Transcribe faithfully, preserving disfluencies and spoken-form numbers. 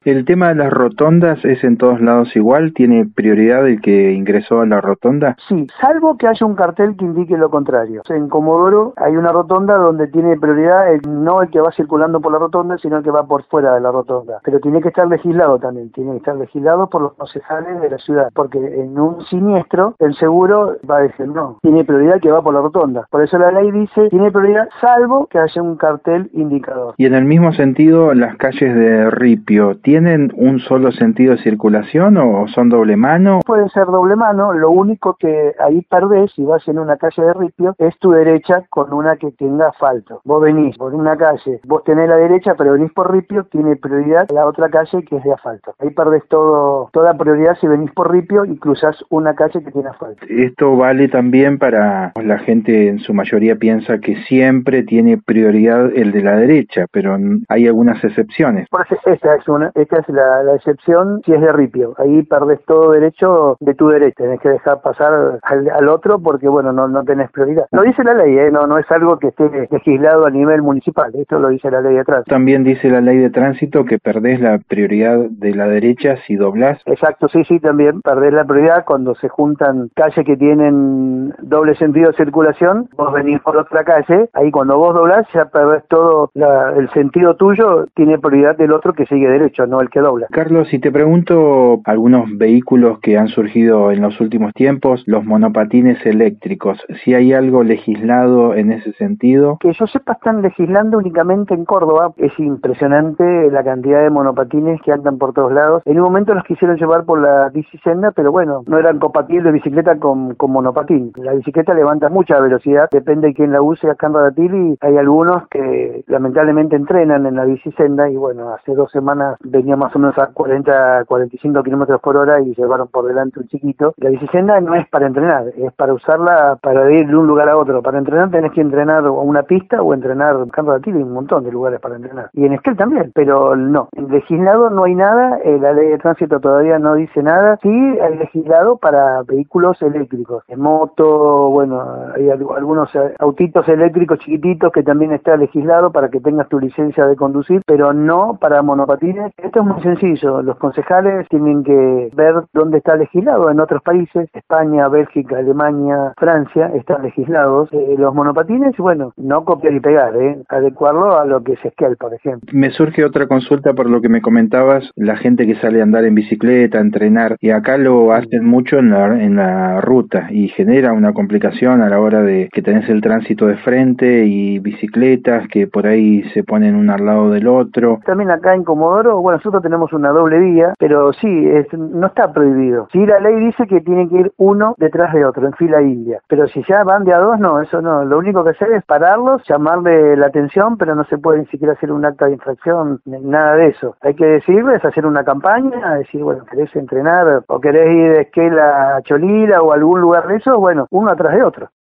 El tema de las rotondas es en todos lados igual, ¿tiene prioridad el que ingresó a la rotonda? Sí, salvo que haya un cartel que indique lo contrario. En Comodoro hay una rotonda donde tiene prioridad el, no el que va circulando por la rotonda, sino el que va por fuera de la rotonda. Pero tiene que estar legislado también, tiene que estar legislado por los concejales de la ciudad, porque en un siniestro el seguro va a decir no, tiene prioridad el que va por la rotonda. Por eso la ley dice, tiene prioridad salvo que haya un cartel indicador. Y en el mismo sentido, las calles de Ripio, ¿tienen un solo sentido de circulación o son doble mano? Pueden ser doble mano, lo único que ahí perdés, si vas en una calle de Ripio, es tu derecha con una que tenga asfalto. Vos venís por una calle, vos tenés la derecha, pero venís por Ripio, tiene prioridad la otra calle que es de asfalto. Ahí perdés todo, toda prioridad si venís por Ripio y cruzás una calle que tiene asfalto. Esto vale también para la gente, en su mayoría piensa que siempre tiene prioridad el de la derecha, pero hay algunas excepciones. Por eso, esta es una, esta es la, la excepción si es de Ripio. Ahí perdés todo derecho de tu derecha, tenés que dejar pasar al, al otro porque bueno, no, no tenés prioridad. Lo dice la ley, ¿eh? no, no es algo que esté legislado a nivel municipal, esto lo dice la ley de tránsito. También dice la ley de tránsito que perdés la prioridad de la derecha si doblás. Exacto, sí, sí, también perdés la prioridad cuando se juntan calles que tienen doble sentido de circulación, vos venís por otra calle, ahí cuando vos doblás ya perdés todo la, el sentido tuyo, tiene prioridad del otro que sigue derecho, no el que dobla. Carlos, si te pregunto algunos vehículos que han surgido en los últimos tiempos, los monopatines eléctricos, si hay algo legislado en ese sentido. Que yo sepa, están legislando únicamente en Córdoba. Es impresionante la cantidad de monopatines que andan por todos lados. En un momento los quisieron llevar por la bicisenda, pero bueno, no eran compatibles bicicleta con, con monopatín. La bicicleta levanta mucha velocidad, depende de quién la use acá en Radatili. Hay algunos que lamentablemente entrenan en la bicisenda y bueno, hace dos semanas venía más o menos a cuarenta, cuarenta y cinco kilómetros por hora y llevaron por delante un chiquito. La bicisenda no es para entrenar, es para usarla para ir de un lugar a otro. Para entrenar tenés que entrenar a una pista o entrenar en Campo de Tiro, hay un montón de lugares para entrenar. Y en Esquel también, pero no. En legislado no hay nada, eh, la ley de tránsito todavía no dice nada. Sí hay legislado para vehículos eléctricos, en moto, bueno, hay algunos autitos eléctricos chiquititos que también está legislado para que tengas tu licencia de conducir, pero no para monopatines. Esto es muy sencillo, los concejales tienen que ver dónde está legislado en otros países, España, Bélgica, Alemania, Francia, están legislados. Eh, los monopatines, bueno, no copiar y pegar, ¿eh? Adecuarlo a lo que es Esquel, por ejemplo. Me surge otra consulta por lo que me comentabas, la gente que sale a andar en bicicleta, a entrenar, y acá lo hacen mucho en la, en la ruta y genera una complicación a la hora de que tenés el tránsito de frente y bicicletas que por ahí se ponen uno al lado del otro. También acá en Comodoro, bueno, nosotros tenemos una doble vía, pero sí, es, no está prohibido. Sí, la ley dice que tiene que ir uno detrás de otro, en fila india, pero si ya van de a dos, no, eso no. Lo único que hacer es pararlos, llamarle la atención, pero no se puede ni siquiera hacer un acta de infracción, nada de eso. Hay que decirles, hacer una campaña, decir, bueno, querés entrenar o querés ir de Esquel a Cholila o a algún lugar de eso, bueno, uno atrás de otro.